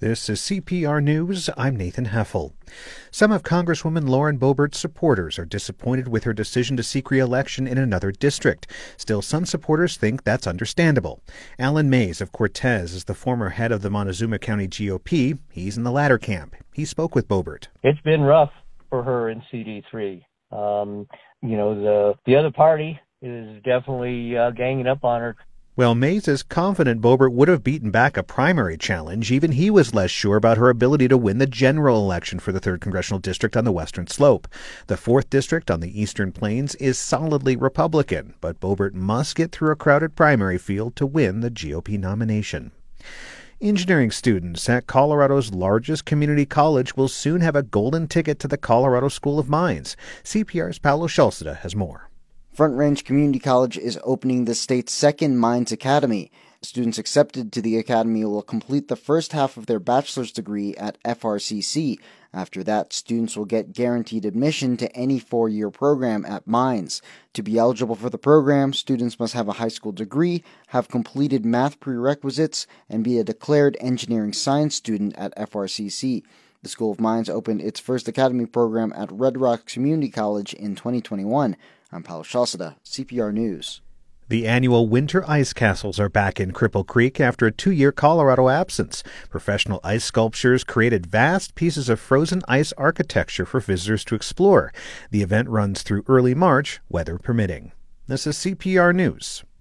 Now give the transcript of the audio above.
This is CPR News. I'm Nathan Heffel. Some of Congresswoman Lauren Boebert's supporters are disappointed with her decision to seek re-election in another district. Still, some supporters think that's understandable. Alan Mays of Cortez is the former head of the Montezuma County GOP. He's in the latter camp. He spoke with Boebert. It's been rough for her in CD3. The other party is definitely ganging up on her. Well, Mays is confident Boebert would have beaten back a primary challenge. Even he was less sure about her ability to win the general election for the 3rd Congressional District on the Western Slope. The 4th District on the Eastern Plains is solidly Republican, but Boebert must get through a crowded primary field to win the GOP nomination. Engineering students at Colorado's largest community college will soon have a golden ticket to the Colorado School of Mines. CPR's Paolo Scialsita has more. Front Range Community College is opening the state's second Mines Academy. Students accepted to the academy will complete the first half of their bachelor's degree at FRCC. After that, students will get guaranteed admission to any 4-year program at Mines. To be eligible for the program, students must have a high school degree, have completed math prerequisites, and be a declared engineering science student at FRCC. The School of Mines opened its first academy program at Red Rocks Community College in 2021. I'm Paolo Scialsita, CPR News. The annual winter ice castles are back in Cripple Creek after a 2-year Colorado absence. Professional ice sculptures created vast pieces of frozen ice architecture for visitors to explore. The event runs through early March, weather permitting. This is CPR News.